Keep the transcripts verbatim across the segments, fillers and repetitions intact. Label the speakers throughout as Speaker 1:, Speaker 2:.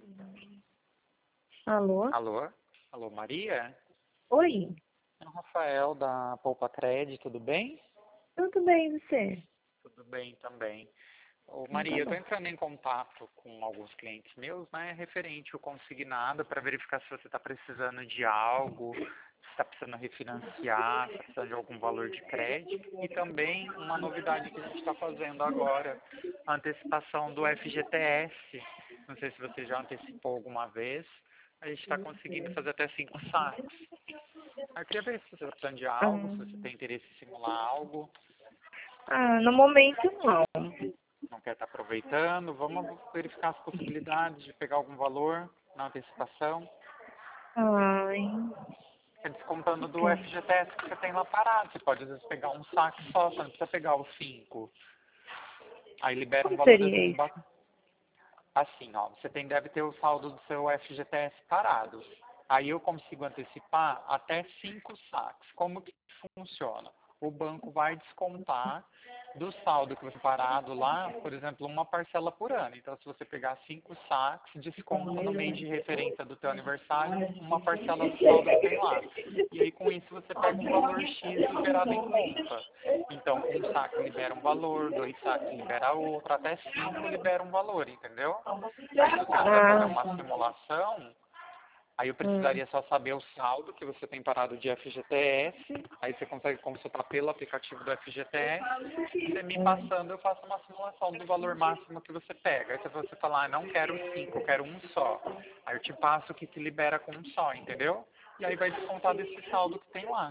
Speaker 1: Alô?
Speaker 2: Alô? Alô, Maria?
Speaker 1: Oi,
Speaker 2: É o Rafael da Poupa Cred, tudo bem?
Speaker 1: tudo bem e você?
Speaker 2: Tudo bem também. Ô,
Speaker 1: Então tá
Speaker 2: Maria, eu estou
Speaker 1: bom.
Speaker 2: entrando em contato com alguns clientes meus, né, referente ao consignado, para verificar se você está precisando de algo, se está precisando refinanciar, se está precisando de algum valor de crédito, e também uma novidade que a gente está fazendo agora, a antecipação do F G T S. Não sei se você já antecipou alguma vez, a gente está conseguindo fazer até cinco saques. Eu queria ver se você está precisando de algo, se você
Speaker 1: Hum,
Speaker 2: tem interesse em simular algo,
Speaker 1: Ah, no momento não.
Speaker 2: não quer estar aproveitando. Vamos verificar as possibilidades de pegar algum valor na antecipação.
Speaker 1: Ai,
Speaker 2: É descontando do
Speaker 1: ok.
Speaker 2: F G T S que você tem lá parado. Você pode, às vezes, pegar um saque só, você não precisa pegar os cinco. Aí libera um
Speaker 1: Como
Speaker 2: valor, às
Speaker 1: seria
Speaker 2: vezes,
Speaker 1: isso?
Speaker 2: ba- assim, ó. Você tem, deve ter o saldo do seu F G T S parado. Aí eu consigo antecipar até cinco saques. Como que funciona? O banco vai descontar do saldo que você parado lá, por exemplo, uma parcela por ano. Então, se você pegar cinco saques, desconta no mês de referência do teu aniversário uma parcela do saldo que tem lá. E aí, com isso, você pega um valor X liberado em conta. Então, um saque libera um valor, dois saques libera outro, até cinco libera um valor, entendeu? Aí, se você quiser fazer
Speaker 1: Ah,
Speaker 2: uma simulação, aí eu
Speaker 1: hum,
Speaker 2: precisaria só saber o saldo que você tem parado de F G T S. Aí você consegue consultar pelo aplicativo do F G T S. Você me
Speaker 1: hum,
Speaker 2: passando, eu faço uma simulação do valor máximo que você pega. Aí se você falar, ah, não quero cinco, eu quero um só. Aí eu te passo o que te libera com um só, entendeu? E aí vai descontar desse saldo que tem lá.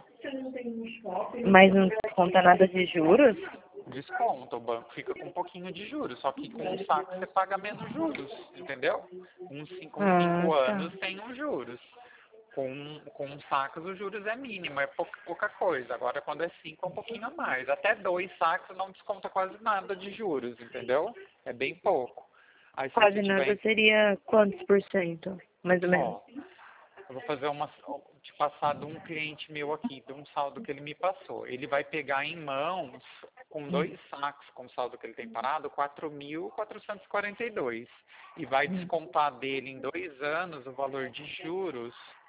Speaker 1: mas não conta nada de juros?
Speaker 2: Desconta, o banco fica com um pouquinho de juros, só que com um saque você paga menos juros, entendeu? Com cinco, com
Speaker 1: Ah,
Speaker 2: cinco
Speaker 1: tá.
Speaker 2: anos tem uns juros. Com, com sacos os juros é mínimo, é pouca, pouca coisa. Agora quando é cinco é um pouquinho a mais. Até dois sacos não desconta quase nada de juros, entendeu? É bem pouco. Aí se você
Speaker 1: Quase nada
Speaker 2: tiver,
Speaker 1: seria quantos por cento? Mais ou menos.
Speaker 2: ó, eu vou fazer uma, te passar de um cliente meu aqui, de um saldo que ele me passou. Ele vai pegar em mãos, com dois sacos, com o saldo que ele tem parado, quatro mil quatrocentos e quarenta e dois. E vai descontar dele em dois anos o valor de juros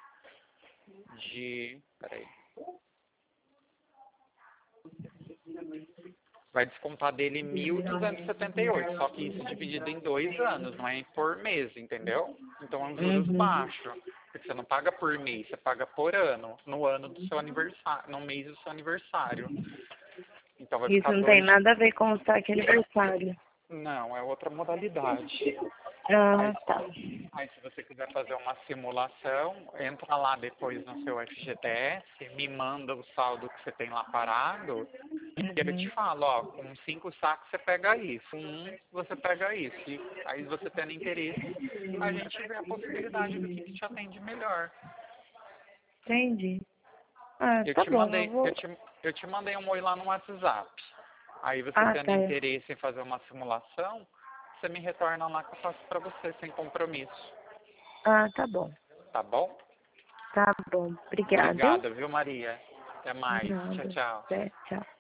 Speaker 2: de, peraí, vai descontar dele mil duzentos e setenta e oito, só que isso dividido em dois anos, não é por mês, entendeu? Então é um juros
Speaker 1: Uhum.
Speaker 2: baixo, porque você não paga por mês, você paga por ano, no ano do seu aniversário, no mês do seu aniversário. Então vai
Speaker 1: Isso
Speaker 2: ficar
Speaker 1: não tem
Speaker 2: dois,
Speaker 1: nada a ver com o saque aniversário.
Speaker 2: não, é outra modalidade.
Speaker 1: Ah,
Speaker 2: Aí,
Speaker 1: tá.
Speaker 2: aí se você quiser fazer uma simulação, entra lá depois no seu F G T S, me manda o saldo que você tem lá parado. E eu te
Speaker 1: Uhum.
Speaker 2: falo, ó, com cinco sacos você pega isso, com um você pega isso. E aí você tendo interesse, a gente vê a possibilidade do que, que te atende melhor.
Speaker 1: Entendi. Ah,
Speaker 2: Eu
Speaker 1: tá
Speaker 2: te
Speaker 1: bom, eu
Speaker 2: mandei, eu
Speaker 1: vou.
Speaker 2: te, eu te mandei um oi lá no WhatsApp. Aí você
Speaker 1: Ah,
Speaker 2: tendo
Speaker 1: tá.
Speaker 2: interesse em fazer uma simulação, você me retorna lá que eu faço pra você sem compromisso.
Speaker 1: Ah, tá bom.
Speaker 2: Tá bom?
Speaker 1: Tá bom. Obrigada, hein?
Speaker 2: Obrigada, viu, Maria? Até mais. Tchau,
Speaker 1: Nada.
Speaker 2: tchau.
Speaker 1: É, tchau.